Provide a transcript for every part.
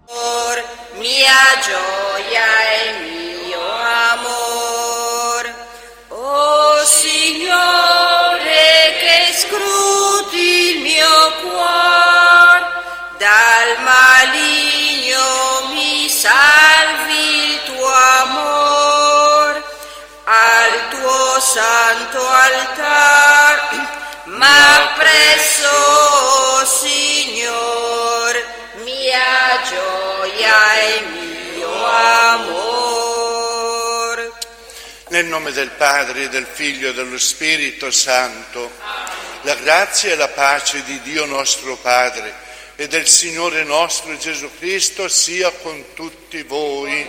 mia gioia e mio amor. O Signore, che scruti il mio cuore, dal maligno mi salvi il tuo amor, al tuo santo altar ma presso, o Signor, mia gioia e mio amor. Nel nome del Padre, del Figlio e dello Spirito Santo, la grazia e la pace di Dio nostro Padre e del Signore nostro Gesù Cristo sia con tutti voi.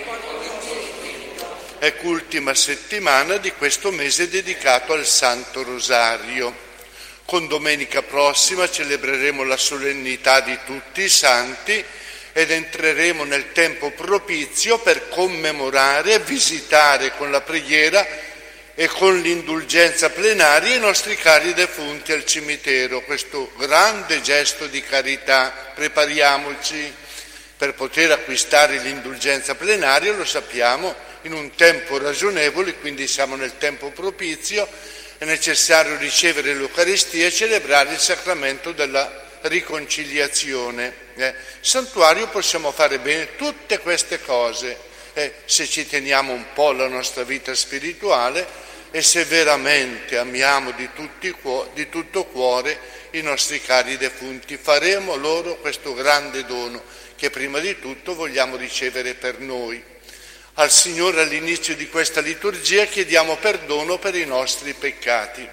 Ecco ultima settimana di questo mese dedicato al Santo Rosario. Con domenica prossima celebreremo la solennità di tutti i santi ed entreremo nel tempo propizio per commemorare e visitare con la preghiera e con l'indulgenza plenaria i nostri cari defunti al cimitero. Questo grande gesto di carità, prepariamoci per poter acquistare l'indulgenza plenaria, lo sappiamo, in un tempo ragionevole, quindi siamo nel tempo propizio. È necessario ricevere l'Eucaristia e celebrare il sacramento della riconciliazione. Santuario possiamo fare bene tutte queste cose se ci teniamo un po' alla nostra vita spirituale e se veramente amiamo di tutto cuore i nostri cari defunti. Faremo loro questo grande dono che prima di tutto vogliamo ricevere per noi. Al Signore all'inizio di questa liturgia chiediamo perdono per i nostri peccati.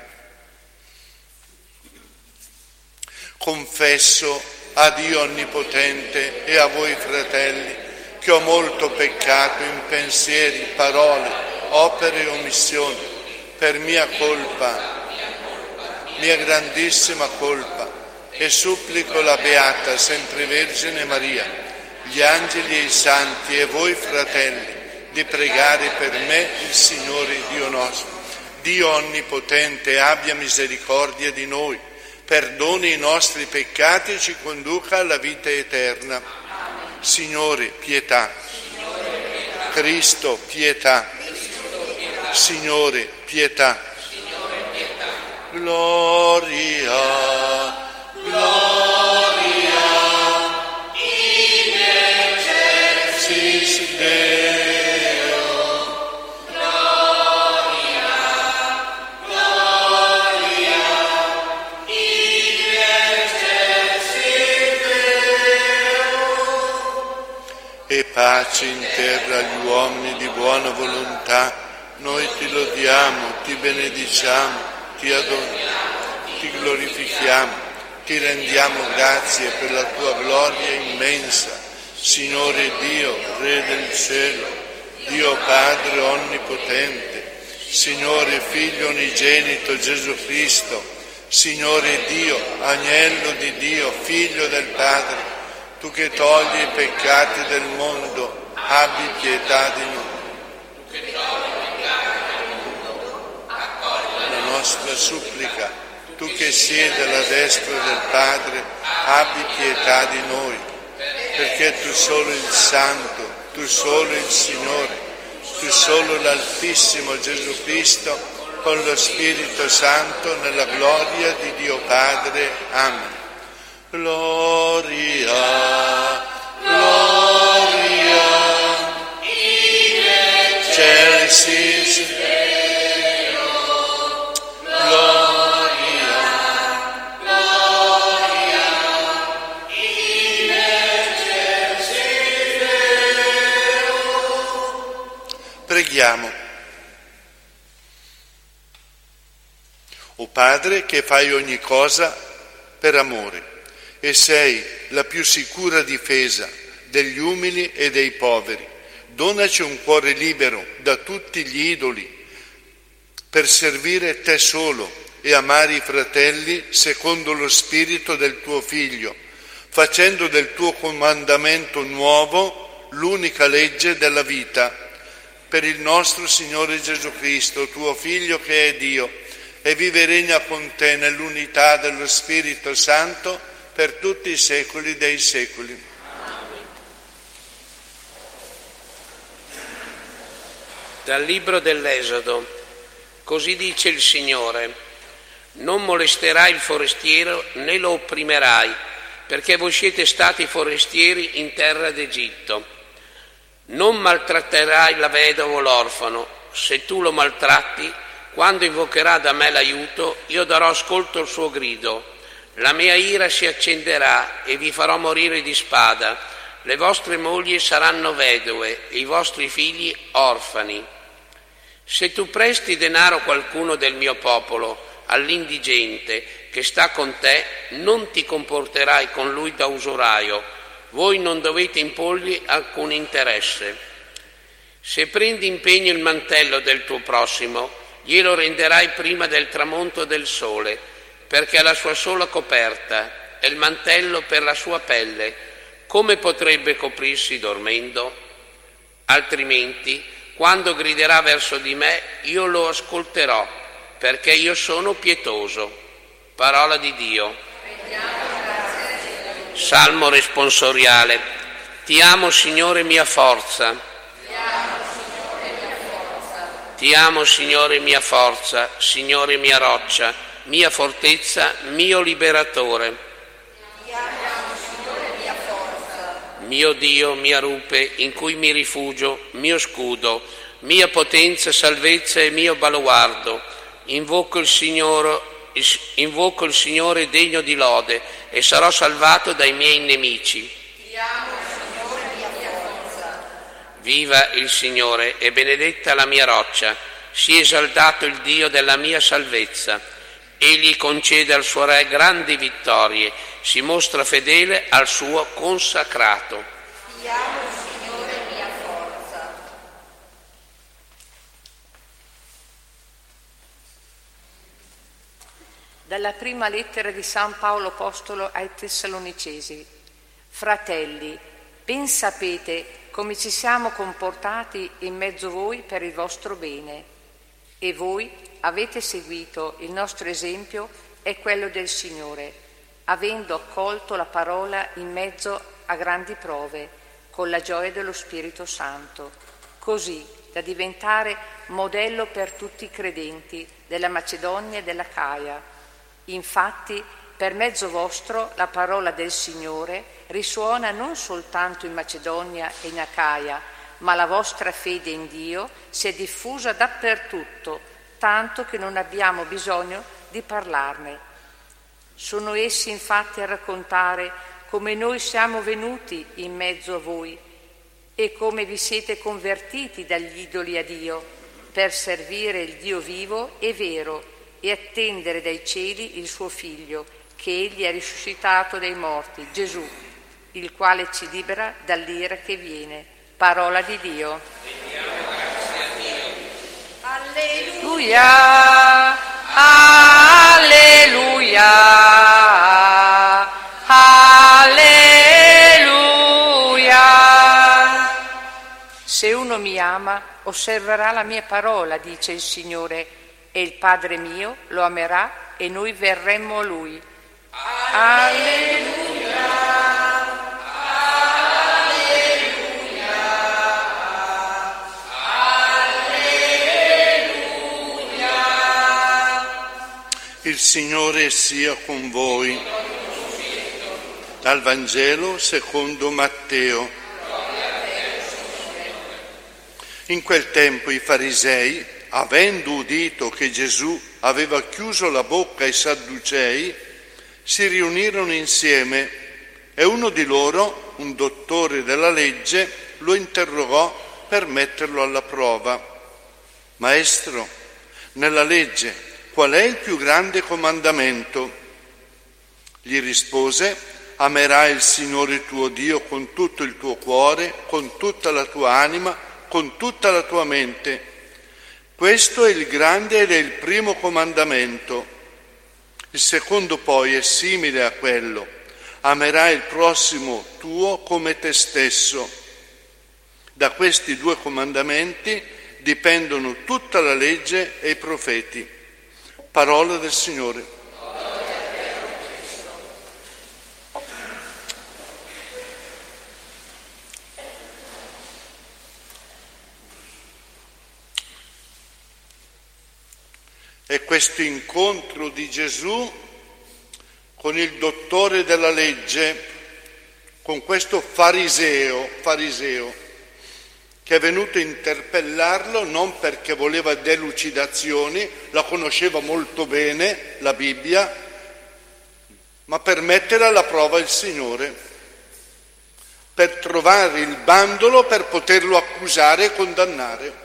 Confesso a Dio Onnipotente e a voi fratelli che ho molto peccato in pensieri, parole, opere e omissioni, per mia colpa, mia grandissima colpa, e supplico la Beata Sempre Vergine Maria, gli angeli e i santi e voi fratelli, di pregare per me il Signore Dio nostro. Dio Onnipotente abbia misericordia di noi, perdoni i nostri peccati e ci conduca alla vita eterna. Signore, pietà. Cristo, pietà. Signore, pietà. Gloria, gloria, in excelsis Deo. Gloria, gloria, in excelsis Deo. E pace in terra agli uomini di buona volontà. Noi ti lodiamo, ti benediciamo, ti adoriamo, ti glorifichiamo, ti rendiamo grazie per la tua gloria immensa. Signore Dio, Re del cielo, Dio Padre Onnipotente, Signore Figlio Unigenito Gesù Cristo, Signore Dio, Agnello di Dio, Figlio del Padre, tu che togli i peccati del mondo, abbi pietà di noi. Nostra supplica, tu che siedi alla destra del Padre, abbi pietà di noi, perché tu solo il Santo, tu solo il Signore, tu solo l'Altissimo Gesù Cristo, con lo Spirito Santo, nella gloria di Dio Padre. Amen. Gloria, gloria, in excelsis Preghiamo. O Padre, che fai ogni cosa per amore e sei la più sicura difesa degli umili e dei poveri, donaci un cuore libero da tutti gli idoli per servire te solo e amare i fratelli secondo lo spirito del tuo Figlio, facendo del tuo comandamento nuovo l'unica legge della vita. Per il nostro Signore Gesù Cristo, tuo Figlio che è Dio, e vive e regna con te nell'unità dello Spirito Santo per tutti i secoli dei secoli. Dal libro dell'Esodo. Così dice il Signore: non molesterai il forestiero né lo opprimerai, perché voi siete stati forestieri in terra d'Egitto. Non maltratterai la vedova o l'orfano. Se tu lo maltratti, quando invocherà da me l'aiuto, io darò ascolto al suo grido. La mia ira si accenderà e vi farò morire di spada. Le vostre mogli saranno vedove e i vostri figli orfani. Se tu presti denaro a qualcuno del mio popolo, all'indigente che sta con te, non ti comporterai con lui da usuraio. Voi non dovete imporgli alcun interesse. Se prendi impegno il mantello del tuo prossimo, glielo renderai prima del tramonto del sole, perché è la sua sola coperta, è il mantello per la sua pelle. Come potrebbe coprirsi dormendo? Altrimenti, quando griderà verso di me, io lo ascolterò, perché io sono pietoso. Parola di Dio. Salmo responsoriale. Ti amo, Signore, mia forza. Ti amo, Signore, mia forza, Signore, mia roccia, mia fortezza, mio liberatore. Mio Dio, mia rupe, in cui mi rifugio, mio scudo, mia potenza, salvezza e mio baluardo. Invoco il Signore degno di lode e sarò salvato dai miei nemici. Ti amo, Signore, mia forza. Viva il Signore e benedetta la mia roccia, sia esaltato il Dio della mia salvezza. Egli concede al suo Re grandi vittorie, si mostra fedele al suo consacrato. Ti amo, Signore, mia forza. Dalla prima lettera di San Paolo Apostolo ai Tessalonicesi. Fratelli, ben sapete come ci siamo comportati in mezzo a voi per il vostro bene, e voi avete seguito il nostro esempio e quello del Signore, avendo accolto la parola in mezzo a grandi prove, con la gioia dello Spirito Santo, così da diventare modello per tutti i credenti della Macedonia e dell'Acaia. Infatti, per mezzo vostro la parola del Signore risuona non soltanto in Macedonia e in Acaia, ma la vostra fede in Dio si è diffusa dappertutto, tanto che non abbiamo bisogno di parlarne. Sono essi infatti a raccontare come noi siamo venuti in mezzo a voi e come vi siete convertiti dagli idoli a Dio per servire il Dio vivo e vero e attendere dai cieli il suo Figlio, che Egli è risuscitato dai morti, Gesù, il quale ci libera dall'ira che viene. Parola di Dio. Alleluia, alleluia, alleluia. Se uno mi ama, osserverà la mia parola, dice il Signore, e il Padre mio lo amerà e noi verremmo a Lui. Alleluia. Il Signore sia con voi. Dal Vangelo secondo Matteo. In quel tempo i farisei, avendo udito che Gesù aveva chiuso la bocca ai Sadducei, si riunirono insieme e uno di loro, un dottore della legge, lo interrogò per metterlo alla prova. Maestro, nella legge qual è il più grande comandamento? Gli rispose: amerai il Signore tuo Dio con tutto il tuo cuore, con tutta la tua anima, con tutta la tua mente. Questo è il grande ed è il primo comandamento. Il secondo poi è simile a quello: amerai il prossimo tuo come te stesso. Da questi due comandamenti dipendono tutta la legge e i profeti. Parola del Signore. è questo incontro di Gesù con il dottore della legge, con questo fariseo che è venuto a interpellarlo non perché voleva delucidazioni, la conosceva molto bene, la Bibbia, ma per mettere alla prova il Signore, per trovare il bandolo per poterlo accusare e condannare.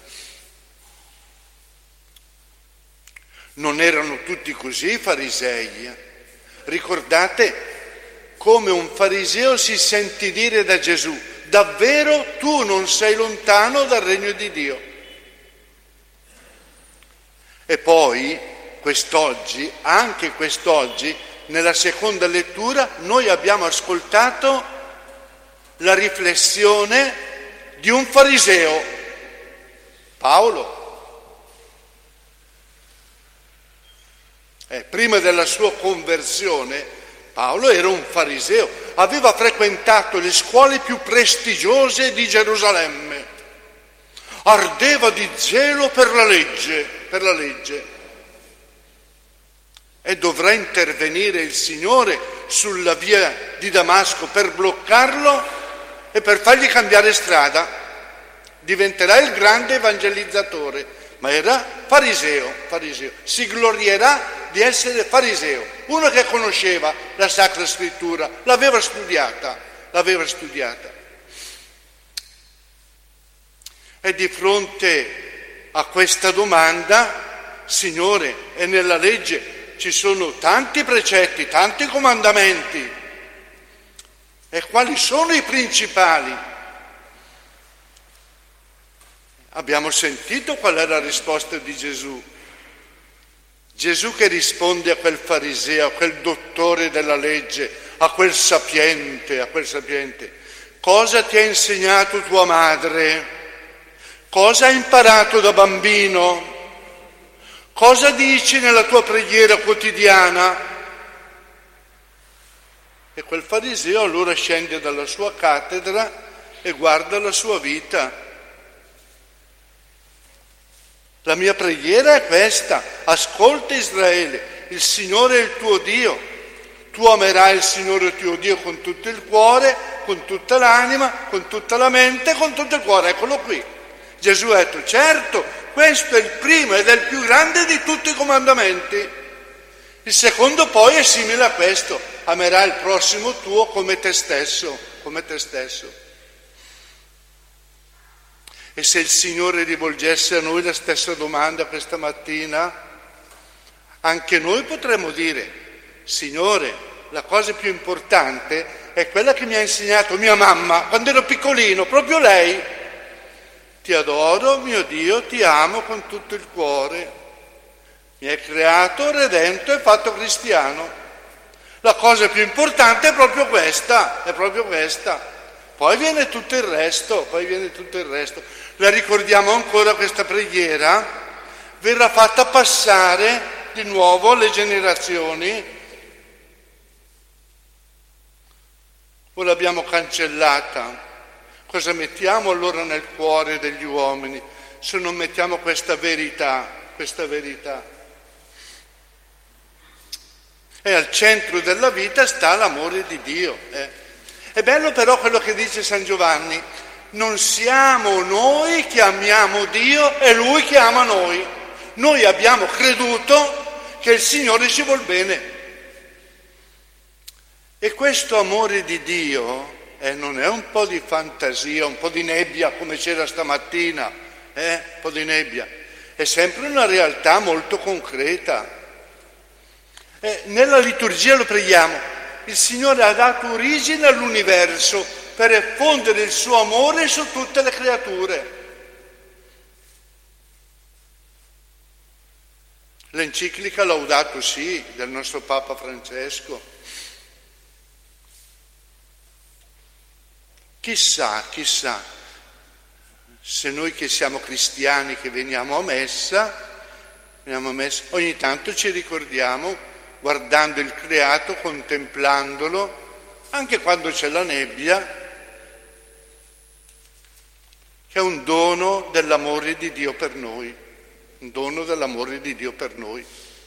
Non erano tutti così i farisei. Ricordate come un fariseo si sentì dire da Gesù: davvero tu non sei lontano dal regno di Dio. E poi anche quest'oggi, nella seconda lettura, noi abbiamo ascoltato la riflessione di un fariseo, Paolo. Prima della sua conversione, Paolo era un fariseo, aveva frequentato le scuole più prestigiose di Gerusalemme, ardeva di zelo per la legge. E dovrà intervenire il Signore sulla via di Damasco per bloccarlo e per fargli cambiare strada. Diventerà il grande evangelizzatore, ma era fariseo, si glorierà di essere fariseo, uno che conosceva la Sacra Scrittura, l'aveva studiata. E di fronte a questa domanda: Signore, e nella legge ci sono tanti precetti, tanti comandamenti, e quali sono i principali? Abbiamo sentito qual è la risposta di Gesù. Gesù che risponde a quel fariseo, a quel dottore della legge, a quel sapiente: cosa ti ha insegnato tua madre? Cosa hai imparato da bambino? Cosa dici nella tua preghiera quotidiana? E quel fariseo allora scende dalla sua cattedra e guarda la sua vita. La mia preghiera è questa: ascolta Israele, il Signore è il tuo Dio, tu amerai il Signore tuo Dio con tutto il cuore, con tutta l'anima, con tutta la mente, con tutto il cuore. Eccolo qui. Gesù ha detto: certo, questo è il primo ed è il più grande di tutti i comandamenti. Il secondo poi è simile a questo: amerai il prossimo tuo come te stesso. E se il Signore rivolgesse a noi la stessa domanda questa mattina, anche noi potremmo dire: Signore, la cosa più importante è quella che mi ha insegnato mia mamma quando ero piccolino, proprio lei. Ti adoro, mio Dio, ti amo con tutto il cuore. Mi hai creato, redento e fatto cristiano. La cosa più importante è proprio questa. Poi viene tutto il resto. La ricordiamo ancora questa preghiera? Verrà fatta passare di nuovo alle generazioni. O l'abbiamo cancellata? Cosa mettiamo allora nel cuore degli uomini se non mettiamo questa verità? E al centro della vita sta l'amore di Dio. È bello però quello che dice San Giovanni: non siamo noi che amiamo Dio, è Lui che ama noi. Noi abbiamo creduto che il Signore ci vuol bene. E questo amore di Dio non è un po' di fantasia, un po' di nebbia come c'era stamattina, un po' di nebbia. È sempre una realtà molto concreta. Nella liturgia lo preghiamo: il Signore ha dato origine all'universo per effondere il suo amore su tutte le creature. L'enciclica Laudato Si del nostro Papa Francesco. Chissà, se noi che siamo cristiani, che veniamo a messa, ogni tanto ci ricordiamo, guardando il creato, contemplandolo, anche quando c'è la nebbia, che è un dono dell'amore di Dio per noi. un dono dell'amore di Dio per noi.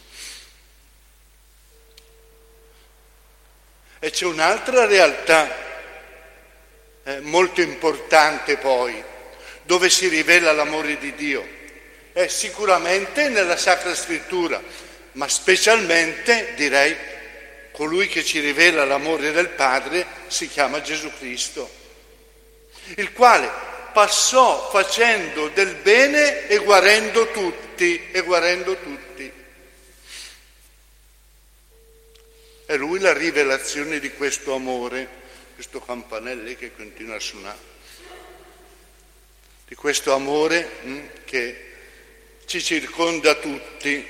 E c'è un'altra realtà molto importante poi, dove si rivela l'amore di Dio. È sicuramente nella Sacra Scrittura, ma specialmente, direi, colui che ci rivela l'amore del Padre si chiama Gesù Cristo, il quale passò facendo del bene e guarendo tutti. È lui la rivelazione di questo amore, questo campanello che continua a suonare, di questo amore che ci circonda tutti.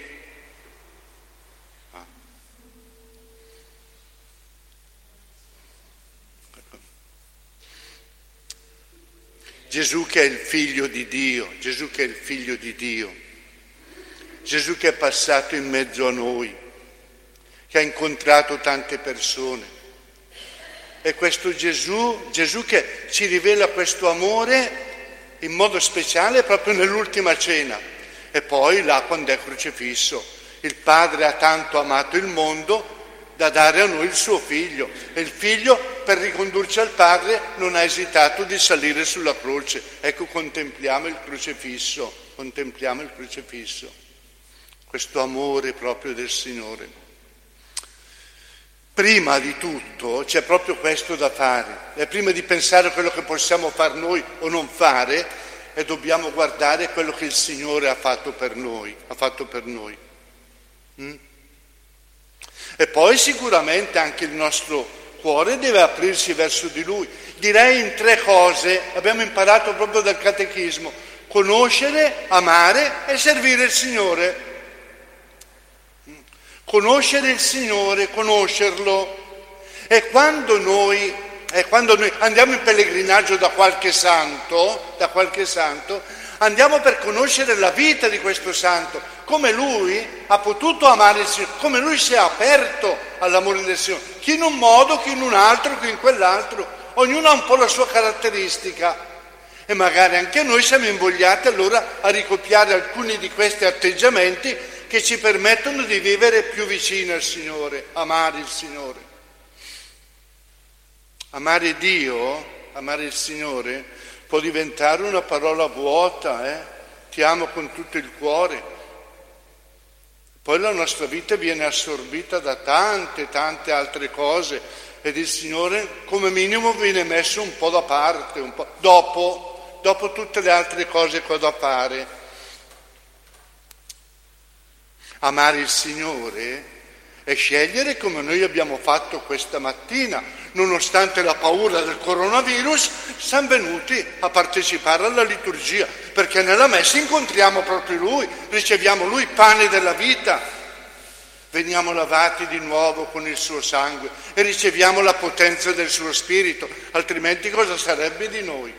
Gesù che è il figlio di Dio, Gesù che è passato in mezzo a noi, che ha incontrato tante persone. E questo Gesù che ci rivela questo amore in modo speciale proprio nell'ultima cena. E poi là quando è crocifisso, il Padre ha tanto amato il mondo da dare a noi il suo figlio, e il figlio per ricondurci al Padre non ha esitato di salire sulla croce. Ecco, contempliamo il crocifisso, questo amore proprio del Signore. Prima di tutto c'è proprio questo da fare, e prima di pensare a quello che possiamo far noi o non fare, e dobbiamo guardare quello che il Signore ha fatto per noi, E poi sicuramente anche il nostro cuore deve aprirsi verso di Lui. Direi in 3 cose, abbiamo imparato proprio dal Catechismo: conoscere, amare e servire il Signore. Conoscere il Signore, conoscerlo. E quando noi andiamo in pellegrinaggio da qualche santo, andiamo per conoscere la vita di questo santo, come lui ha potuto amare il Signore, come lui si è aperto all'amore del Signore, chi in un modo, chi in un altro, chi in quell'altro, ognuno ha un po' la sua caratteristica, e magari anche noi siamo invogliati allora a ricopiare alcuni di questi atteggiamenti che ci permettono di vivere più vicino al Signore, amare il Signore. Amare Dio, amare il Signore, può diventare una parola vuota, ti amo con tutto il cuore. Poi la nostra vita viene assorbita da tante altre cose, ed il Signore come minimo viene messo un po' da parte, un po' dopo tutte le altre cose che ho da fare. Amare il Signore è scegliere, come noi abbiamo fatto questa mattina, nonostante la paura del coronavirus, siamo venuti a partecipare alla liturgia, perché nella messa incontriamo proprio Lui, riceviamo Lui, pane della vita, veniamo lavati di nuovo con il suo sangue e riceviamo la potenza del suo Spirito, altrimenti cosa sarebbe di noi?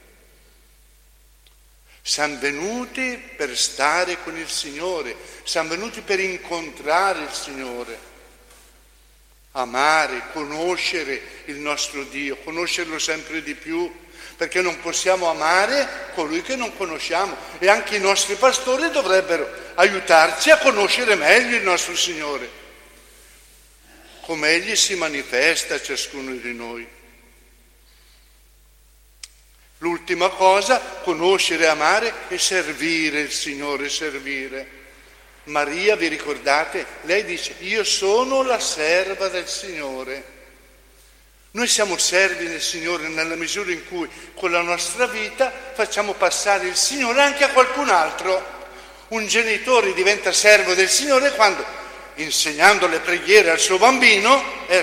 Siamo venuti per stare con il Signore, siamo venuti per incontrare il Signore, amare, conoscere il nostro Dio, conoscerlo sempre di più, perché non possiamo amare colui che non conosciamo, e anche i nostri pastori dovrebbero aiutarci a conoscere meglio il nostro Signore, come Egli si manifesta a ciascuno di noi. L'ultima cosa, conoscere, amare e servire il Signore, servire. Maria, vi ricordate? Lei dice: io sono la serva del Signore. Noi siamo servi del Signore nella misura in cui con la nostra vita facciamo passare il Signore anche a qualcun altro. Un genitore diventa servo del Signore quando, insegnando le preghiere al suo bambino,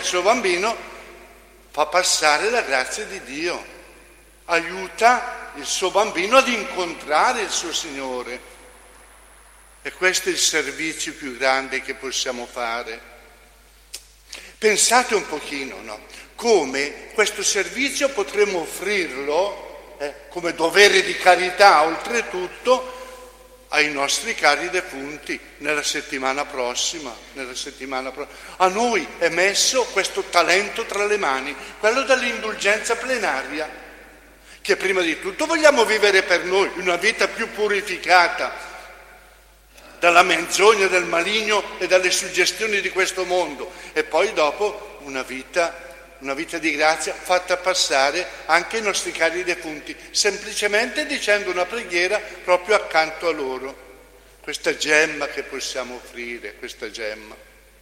fa passare la grazia di Dio. Aiuta il suo bambino ad incontrare il suo Signore. E questo è il servizio più grande che possiamo fare. Pensate un pochino, no? Come questo servizio potremmo offrirlo come dovere di carità, oltretutto, ai nostri cari defunti nella settimana prossima. A noi è messo questo talento tra le mani, quello dell'indulgenza plenaria, che prima di tutto vogliamo vivere per noi una vita più purificata, dalla menzogna del maligno e dalle suggestioni di questo mondo, e poi dopo una vita di grazia fatta passare anche i nostri cari defunti, semplicemente dicendo una preghiera proprio accanto a loro. Questa gemma che possiamo offrire, questa gemma.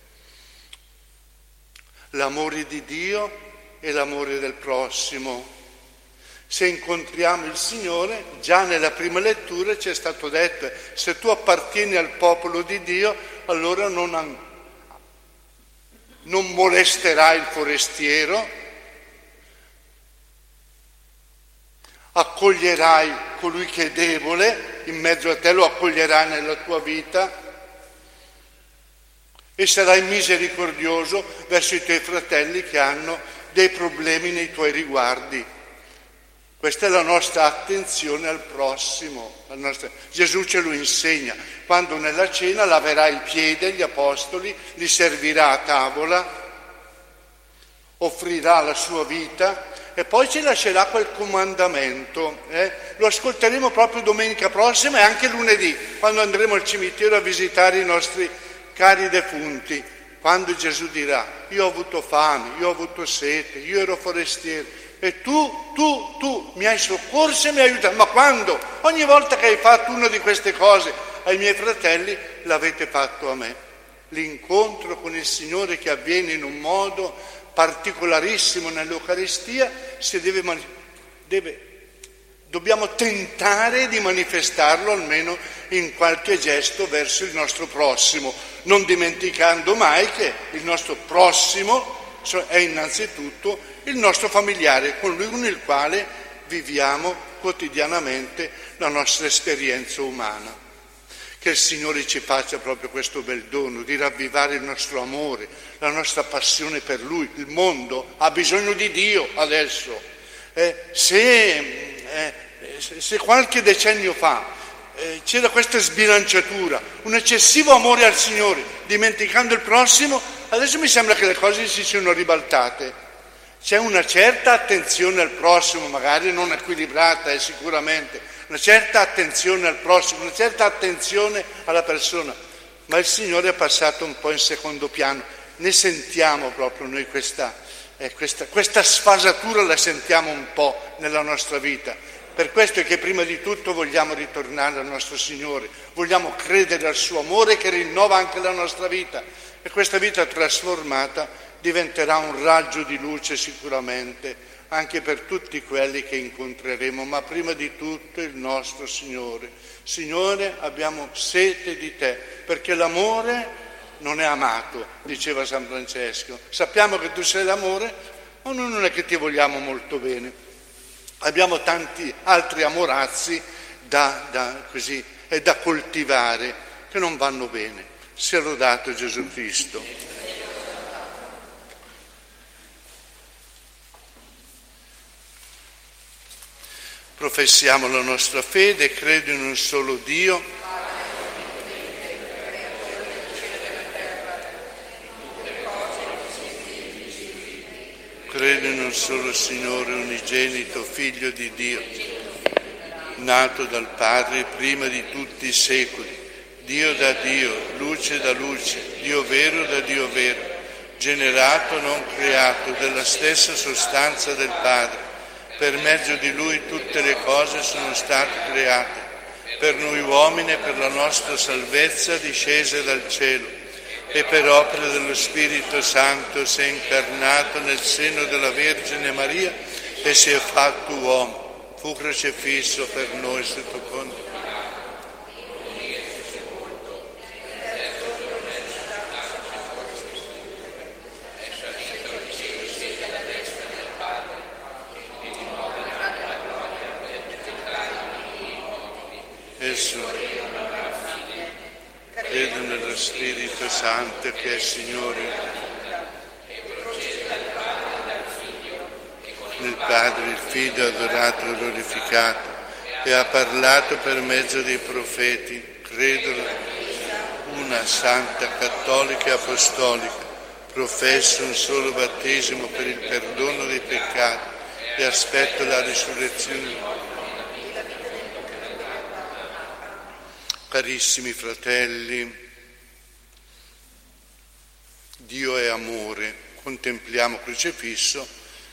L'amore di Dio e l'amore del prossimo. Se incontriamo il Signore, già nella prima lettura ci è stato detto, se tu appartieni al popolo di Dio, allora non molesterai il forestiero, accoglierai colui che è debole, in mezzo a te lo accoglierai nella tua vita e sarai misericordioso verso i tuoi fratelli che hanno dei problemi nei tuoi riguardi. Questa è la nostra attenzione al prossimo. Gesù ce lo insegna. Quando nella cena laverà il piede agli apostoli, li servirà a tavola, offrirà la sua vita e poi ci lascerà quel comandamento. Lo ascolteremo proprio domenica prossima e anche lunedì, quando andremo al cimitero a visitare i nostri cari defunti. Quando Gesù dirà: io ho avuto fame, io ho avuto sete, io ero forestiero e tu mi hai soccorso e mi hai aiutato. Ma quando? Ogni volta che hai fatto una di queste cose ai miei fratelli, l'avete fatto a me. L'incontro con il Signore, che avviene in un modo particolarissimo nell'Eucaristia, dobbiamo tentare di manifestarlo almeno in qualche gesto verso il nostro prossimo, non dimenticando mai che il nostro prossimo è innanzitutto il nostro familiare, colui con il quale viviamo quotidianamente la nostra esperienza umana. Che il Signore ci faccia proprio questo bel dono di ravvivare il nostro amore, la nostra passione per Lui. Il mondo ha bisogno di Dio adesso. Se qualche decennio fa c'era questa sbilanciatura, un eccessivo amore al Signore, dimenticando il prossimo, adesso mi sembra che le cose si siano ribaltate. C'è una certa attenzione al prossimo, magari non equilibrata, sicuramente, una certa attenzione al prossimo, una certa attenzione alla persona, ma il Signore è passato un po' in secondo piano. Ne sentiamo proprio noi questa sfasatura, la sentiamo un po' nella nostra vita. Per questo è che prima di tutto vogliamo ritornare al nostro Signore, vogliamo credere al suo amore che rinnova anche la nostra vita, e questa vita trasformata diventerà un raggio di luce sicuramente anche per tutti quelli che incontreremo, ma prima di tutto il nostro Signore. Signore, abbiamo sete di te, perché l'amore non è amato, diceva San Francesco. Sappiamo che tu sei l'amore, ma noi non è che ti vogliamo molto bene. Abbiamo tanti altri amorazzi da coltivare che non vanno bene. Sia lodato Gesù Cristo. Professiamo la nostra fede, credo in un solo Dio, credo in un solo Signore unigenito, Figlio di Dio, nato dal Padre prima di tutti i secoli, Dio da Dio, luce da luce, Dio vero da Dio vero, generato non creato, della stessa sostanza del Padre. Per mezzo di Lui tutte le cose sono state create, per noi uomini e per la nostra salvezza discese dal cielo, e per opera dello Spirito Santo si è incarnato nel seno della Vergine Maria e si è fatto uomo, fu crocifisso per noi sotto Ponzio. Credo nello Spirito Santo che è Signore, nel Padre il Figlio adorato e glorificato, e ha parlato per mezzo dei profeti. Credo una santa, cattolica e apostolica, professo un solo battesimo per il perdono dei peccati e aspetto la risurrezione. Carissimi fratelli, Dio è amore, contempliamo crocifisso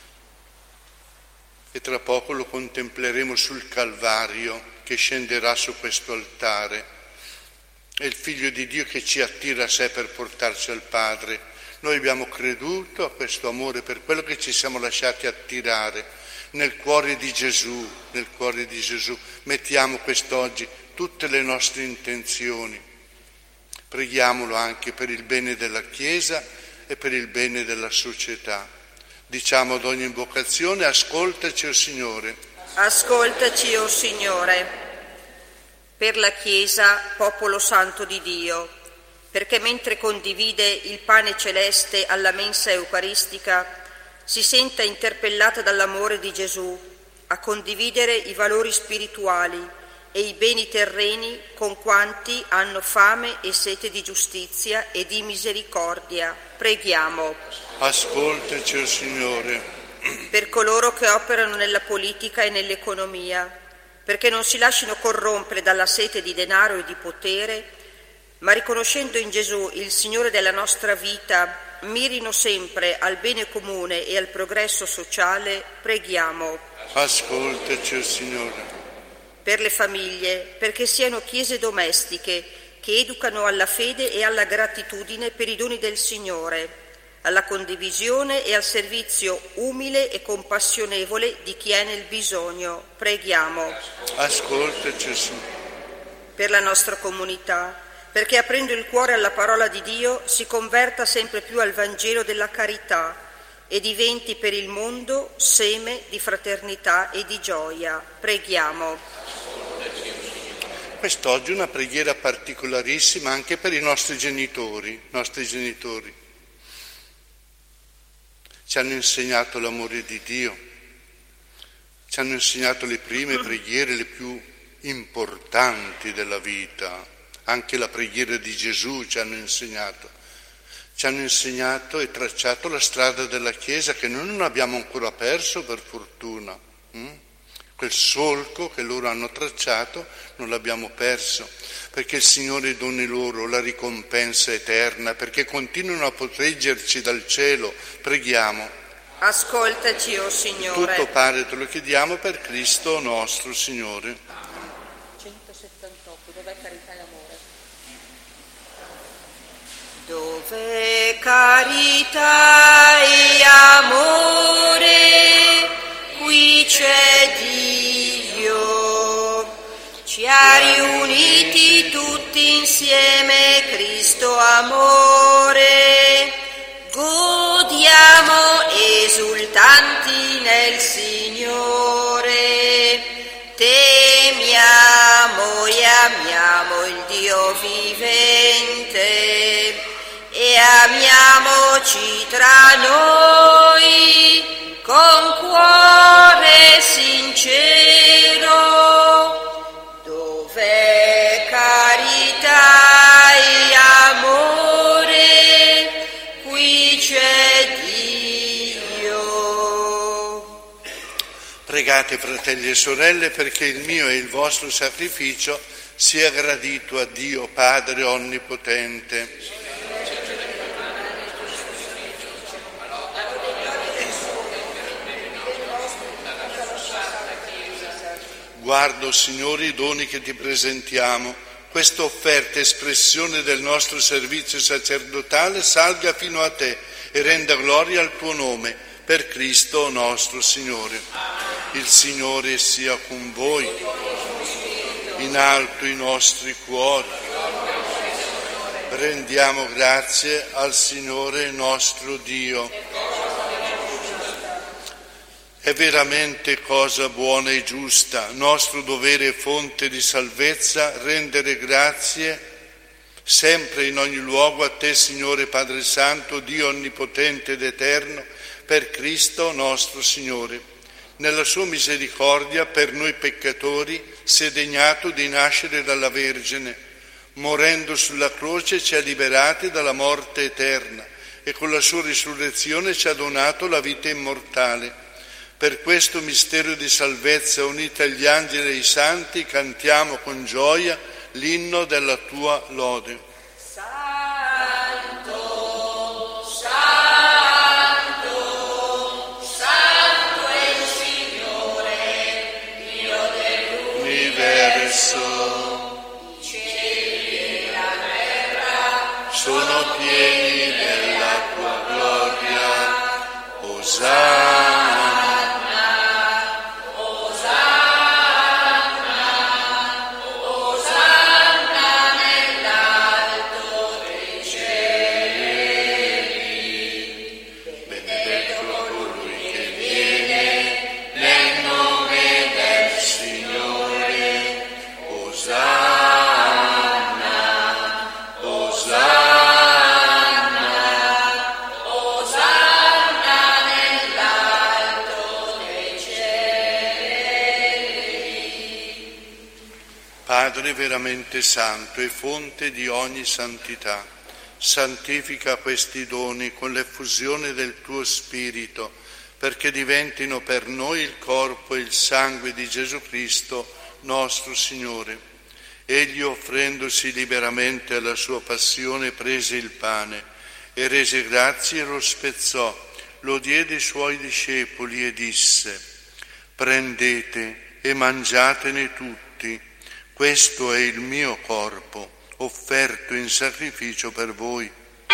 e tra poco lo contempleremo sul Calvario che scenderà su questo altare. È il Figlio di Dio che ci attira a sé per portarci al Padre. Noi abbiamo creduto a questo amore, per quello che ci siamo lasciati attirare nel cuore di Gesù, nel cuore di Gesù. Mettiamo quest'oggi tutte le nostre intenzioni. Preghiamolo anche per il bene della Chiesa e per il bene della società. Diciamo ad ogni invocazione: ascoltaci, o Signore. Ascoltaci, o Signore. Per la Chiesa, popolo santo di Dio, perché mentre condivide il pane celeste alla mensa eucaristica, si senta interpellata dall'amore di Gesù a condividere i valori spirituali e i beni terreni con quanti hanno fame e sete di giustizia e di misericordia. Preghiamo. Ascoltaci, o Signore. Per coloro che operano nella politica e nell'economia, perché non si lasciino corrompere dalla sete di denaro e di potere, ma riconoscendo in Gesù il Signore della nostra vita, mirino sempre al bene comune e al progresso sociale. Preghiamo. Ascoltaci, o Signore. Per le famiglie, perché siano chiese domestiche che educano alla fede e alla gratitudine per i doni del Signore, alla condivisione e al servizio umile e compassionevole di chi è nel bisogno. Preghiamo. Ascoltaci, Signore. Per la nostra comunità, perché aprendo il cuore alla parola di Dio si converta sempre più al Vangelo della carità e diventi per il mondo seme di fraternità e di gioia. Preghiamo. Quest'oggi una preghiera particolarissima anche per i nostri genitori. Ci hanno insegnato l'amore di Dio, ci hanno insegnato le prime preghiere, le più importanti della vita, anche la preghiera di Gesù ci hanno insegnato e tracciato la strada della Chiesa che noi non abbiamo ancora perso, per fortuna. Quel solco che loro hanno tracciato non l'abbiamo perso, perché il Signore doni loro la ricompensa eterna, perché continuano a proteggerci dal cielo. Preghiamo. Ascoltaci, o Signore. Tutto, Padre, te lo chiediamo per Cristo nostro Signore. 178, dov'è carità e amore? Dov'è carità e amore, qui c'è Dio. Ci ha riuniti tutti insieme Cristo amore. Godiamo esultanti nel Signore. Temiamo e amiamo il Dio vivente e amiamoci tra noi con cuore sincero. Dov'è carità e amore, qui c'è Dio. Pregate, fratelli e sorelle, perché il mio e il vostro sacrificio sia gradito a Dio Padre Onnipotente. Guarda, Signore, i doni che ti presentiamo. Questa offerta, espressione del nostro servizio sacerdotale, salga fino a te e renda gloria al tuo nome, per Cristo nostro Signore. Il Signore sia con voi. In alto i nostri cuori. Rendiamo grazie al Signore nostro Dio. È veramente cosa buona e giusta, nostro dovere e fonte di salvezza, rendere grazie sempre in ogni luogo a te, Signore Padre Santo, Dio onnipotente ed eterno, per Cristo nostro Signore. Nella sua misericordia per noi peccatori si è degnato di nascere dalla Vergine, morendo sulla croce ci ha liberati dalla morte eterna e con la sua risurrezione ci ha donato la vita immortale. Per questo mistero di salvezza, uniti agli angeli e ai santi, cantiamo con gioia l'inno della tua lode. Sono pieni della tua gloria, Osanna, Osanna, Osanna nell'alto dei cieli. Benedetto colui che viene nel nome del Signore, Osanna, Osanna. Padre veramente santo e fonte di ogni santità, santifica questi doni con l'effusione del tuo Spirito, perché diventino per noi il corpo e il sangue di Gesù Cristo, nostro Signore. Egli, offrendosi liberamente alla sua passione, prese il pane e rese grazie e lo spezzò, lo diede ai suoi discepoli e disse: prendete e mangiatene tutti. Questo è il mio corpo, offerto in sacrificio per voi.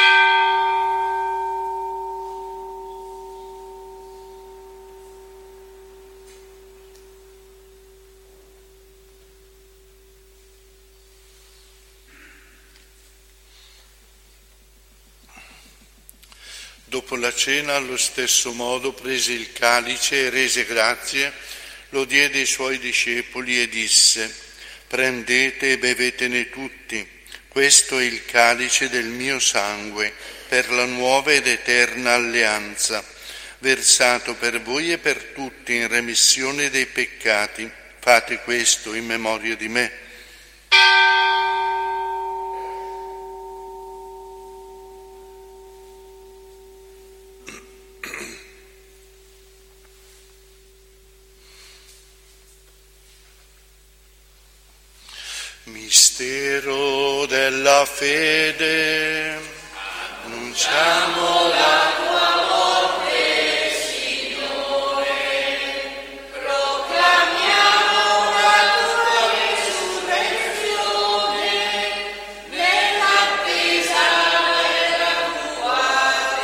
Dopo la cena, allo stesso modo, prese il calice e rese grazie, lo diede ai suoi discepoli e disse: prendete e bevetene tutti, questo è il calice del mio sangue, per la nuova ed eterna alleanza, versato per voi e per tutti in remissione dei peccati. Fate questo in memoria di me. Mistero della fede, annunciamo la tua morte, Signore, proclamiamo la tua resurrezione, nell'attesa della tua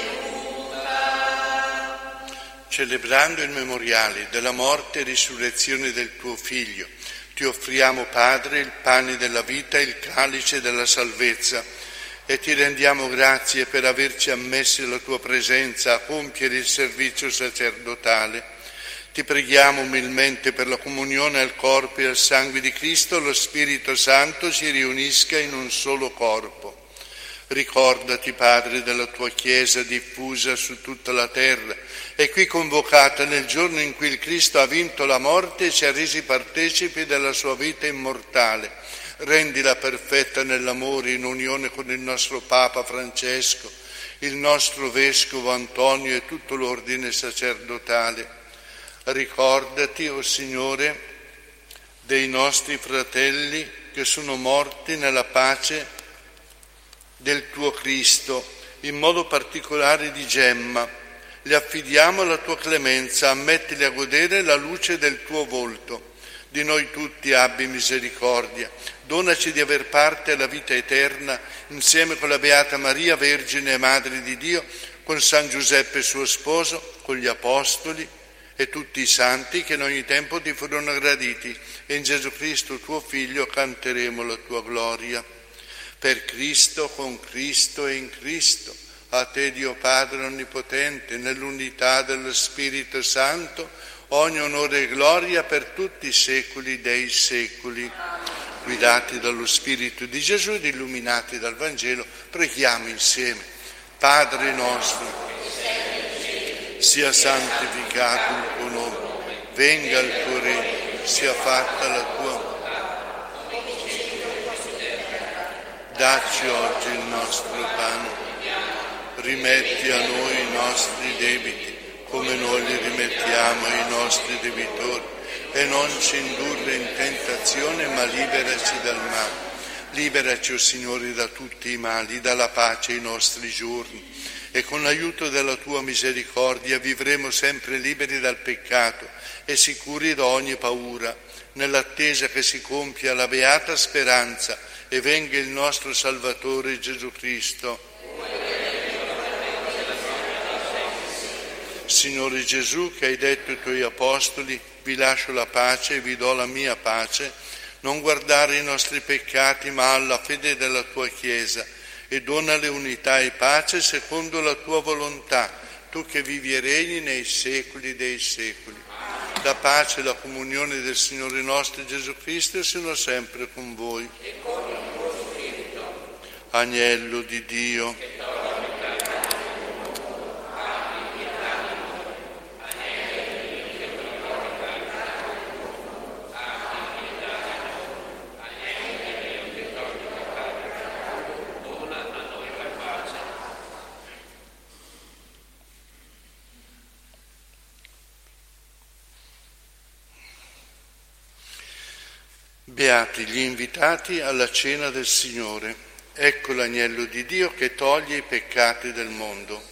venuta. Celebrando il memoriale della morte e risurrezione del tuo Figlio, ti offriamo, Padre, il pane della vita e il calice della salvezza e ti rendiamo grazie per averci ammessi alla tua presenza a compiere il servizio sacerdotale. Ti preghiamo umilmente per la comunione al corpo e al sangue di Cristo, lo Spirito Santo si riunisca in un solo corpo. Ricordati, Padre, della tua Chiesa diffusa su tutta la terra e qui convocata nel giorno in cui il Cristo ha vinto la morte e ci ha resi partecipi della sua vita immortale. Rendila perfetta nell'amore, in unione con il nostro Papa Francesco, il nostro Vescovo Antonio e tutto l'ordine sacerdotale. Ricordati, o Signore, dei nostri fratelli che sono morti nella pace del tuo Cristo, in modo particolare di Gemma. Le affidiamo alla tua clemenza, ammettili a godere la luce del tuo volto. Di noi tutti abbi misericordia, donaci di aver parte alla vita eterna, insieme con la Beata Maria, Vergine e Madre di Dio, con San Giuseppe suo sposo, con gli Apostoli e tutti i santi che in ogni tempo ti furono graditi, e in Gesù Cristo tuo Figlio canteremo la tua gloria. Per Cristo, con Cristo e in Cristo, a te Dio Padre Onnipotente, nell'unità dello Spirito Santo, ogni onore e gloria per tutti i secoli dei secoli. Guidati dallo Spirito di Gesù ed illuminati dal Vangelo, preghiamo insieme. Padre nostro, sia santificato il tuo nome, venga il tuo regno, sia fatta la tua volontà. Dacci oggi il nostro pane, rimetti a noi i nostri debiti, come noi li rimettiamo ai nostri debitori, e non ci indurre in tentazione, ma liberaci dal male. Liberaci, o Signore, da tutti i mali, dalla pace ai nostri giorni, e con l'aiuto della Tua misericordia vivremo sempre liberi dal peccato e sicuri da ogni paura, nell'attesa che si compia la beata speranza e venga il nostro Salvatore Gesù Cristo. Signore Gesù, che hai detto ai Tuoi Apostoli: vi lascio la pace e vi do la mia pace, non guardare i nostri peccati ma alla fede della Tua Chiesa, e donale unità e pace secondo la Tua volontà, Tu che vivi e regni nei secoli dei secoli. La pace e la comunione del Signore nostro Gesù Cristo siano sempre con voi. Agnello di Dio, beati gli invitati alla cena del Signore. Ecco l'agnello di Dio che toglie i peccati del mondo.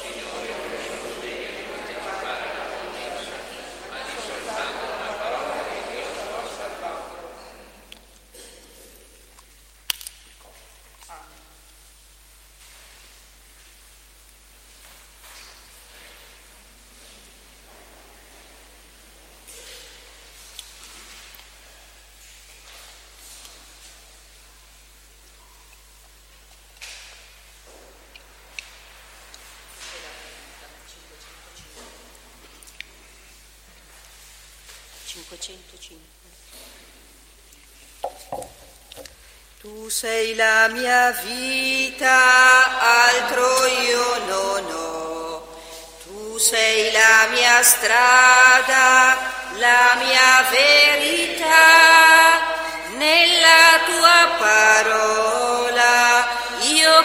Tu sei la mia vita, altro io non ho. Tu sei la mia strada, la mia verità. Nella tua parola io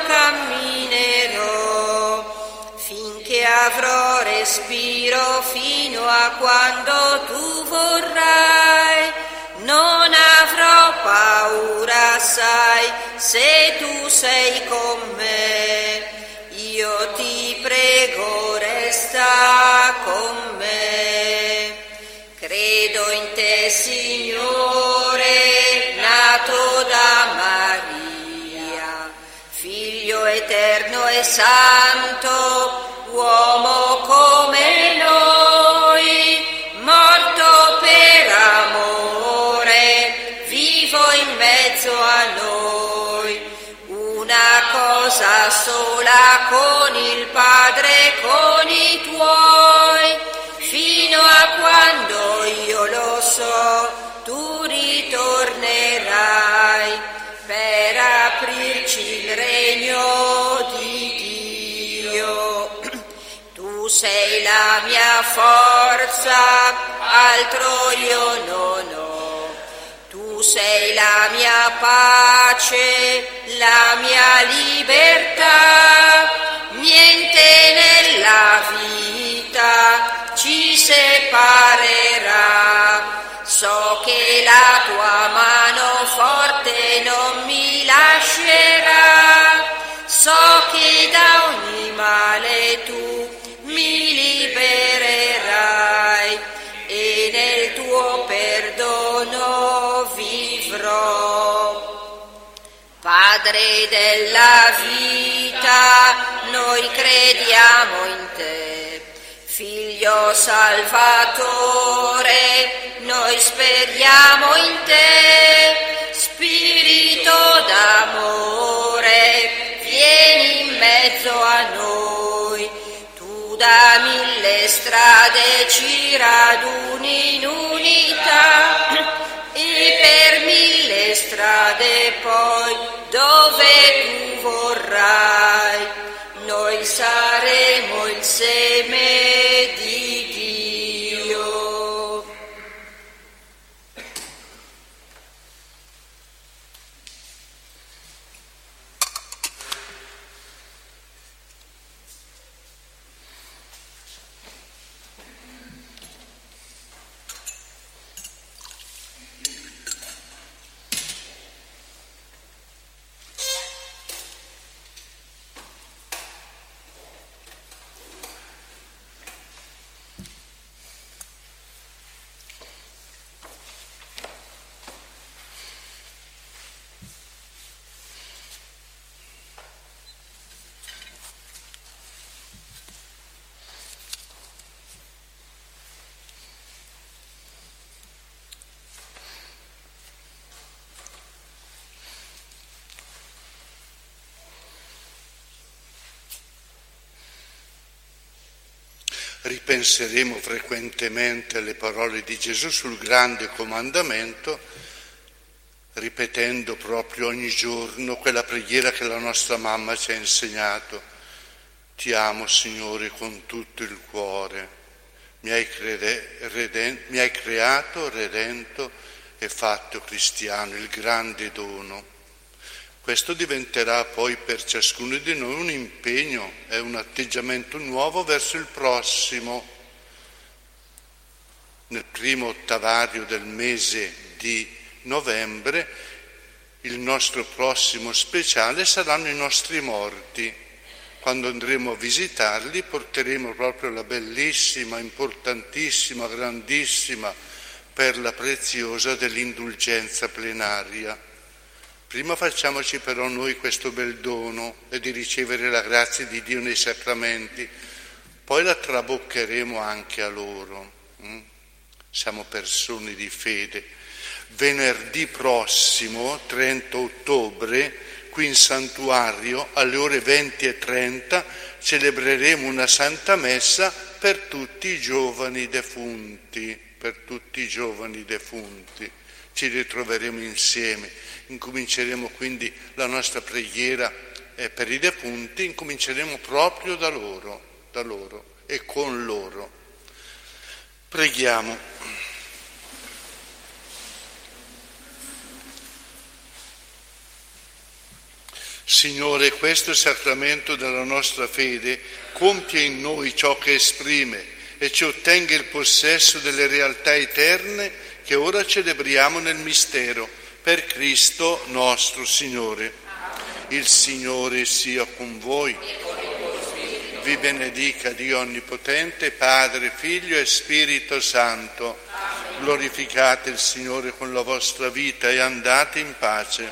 camminerò, finché avrò respiro, fino a quando tu vorrai. Non avrò paura, sai, se tu sei con me. Io ti prego, resta con me. Credo in te, Signore, nato da Maria, Figlio eterno e santo, uomo come noi, morto per amore, vivo in mezzo a noi, una cosa sola con il Padre, con i tuoi, fino a quando io lo so, tu ritornerai per aprirci il regno di Dio. Tu sei la mia forza, altro io non ho. Tu sei la mia pace, la mia libertà. Niente nella vita ci separerà. So che la tua mano forte non mi lascerà. So che da ogni male tu mi libererai e nel tuo perdono vivrò. Padre della vita, noi crediamo in te. Figlio Salvatore, noi speriamo in te. Spirito d'amore, vieni in mezzo a noi. Tu da mille strade ci raduni in unità e per mille strade poi dove tu vorrai noi saremo il seme di Dio. ripenseremo frequentemente alle parole di Gesù sul grande comandamento, ripetendo proprio ogni giorno quella preghiera che la nostra mamma ci ha insegnato. Ti amo, Signore, con tutto il cuore. Mi hai creato, redento e fatto cristiano, il grande dono. Questo diventerà poi per ciascuno di noi un impegno e un atteggiamento nuovo verso il prossimo. Nel primo ottavario del mese di novembre il nostro prossimo speciale saranno i nostri morti. Quando andremo a visitarli porteremo proprio la bellissima, importantissima, grandissima perla preziosa dell'indulgenza plenaria. Prima facciamoci però noi questo bel dono e di ricevere la grazia di Dio nei sacramenti, poi la traboccheremo anche a loro. Siamo persone di fede. Venerdì prossimo, 30 ottobre, qui in santuario, alle ore 20:30, celebreremo una Santa Messa per tutti i giovani defunti, Ci ritroveremo insieme, incominceremo quindi la nostra preghiera per i defunti, incominceremo proprio da loro e con loro. Preghiamo. Signore, questo sacramento della nostra fede compie in noi ciò che esprime e ci ottenga il possesso delle realtà eterne che ora celebriamo nel mistero, per Cristo nostro Signore. Il Signore sia con voi. Vi benedica Dio Onnipotente, Padre, Figlio e Spirito Santo. Glorificate il Signore con la vostra vita e andate in pace.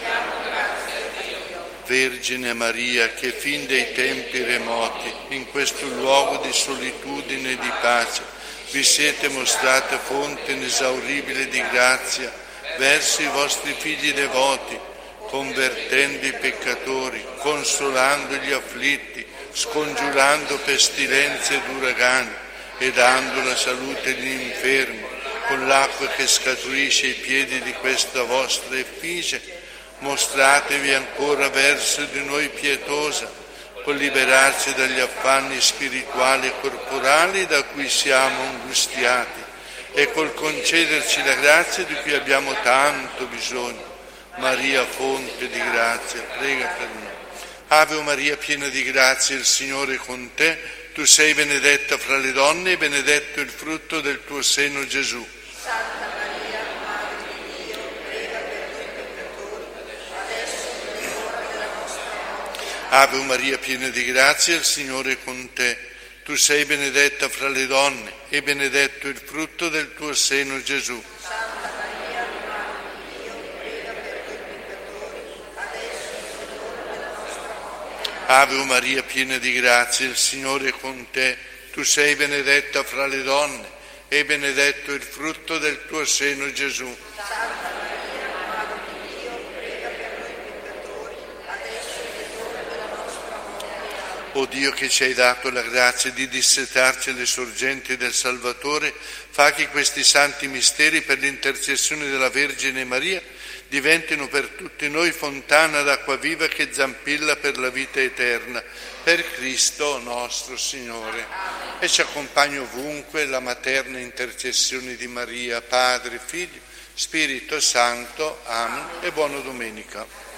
Vergine Maria, che fin dai tempi remoti, in questo luogo di solitudine e di pace, vi siete mostrate fonte inesauribile di grazia verso i vostri figli devoti, convertendo i peccatori, consolando gli afflitti, scongiurando pestilenze ed uragani e dando la salute agli infermi, con l'acqua che scaturisce ai piedi di questa vostra effigie. Mostratevi ancora verso di noi pietosa, col liberarci dagli affanni spirituali e corporali da cui siamo angustiati e col concederci la grazia di cui abbiamo tanto bisogno. Maria, fonte di grazia, prega per noi. Ave Maria, piena di grazia, il Signore è con te. Tu sei benedetta fra le donne e benedetto il frutto del tuo seno, Gesù. Santa Maria, Madre di Dio, prega per noi peccatori, adesso è l'ora della nostra morte. Ave Maria, piena di grazia, il Signore è con te. Tu sei benedetta fra le donne e benedetto il frutto del tuo seno, Gesù. Santa Maria, Madre di Dio, prega per noi peccatori, adesso è l'ora della nostra morte. Ave Maria, piena di grazia, il Signore è con te. Tu sei benedetta fra le donne e benedetto il frutto del tuo seno, Gesù. Santa Maria, Madre di Dio, prega per noi peccatori, adesso è l'ora della nostra morte. O Dio, che ci hai dato la grazia di dissetarci le sorgenti del Salvatore, fa che questi santi misteri, per l'intercessione della Vergine Maria, diventino per tutti noi fontana d'acqua viva che zampilla per la vita eterna. Per Cristo nostro Signore. E ci accompagna ovunque la materna intercessione di Maria, Padre, Figlio, Spirito Santo. Amen. E buona domenica.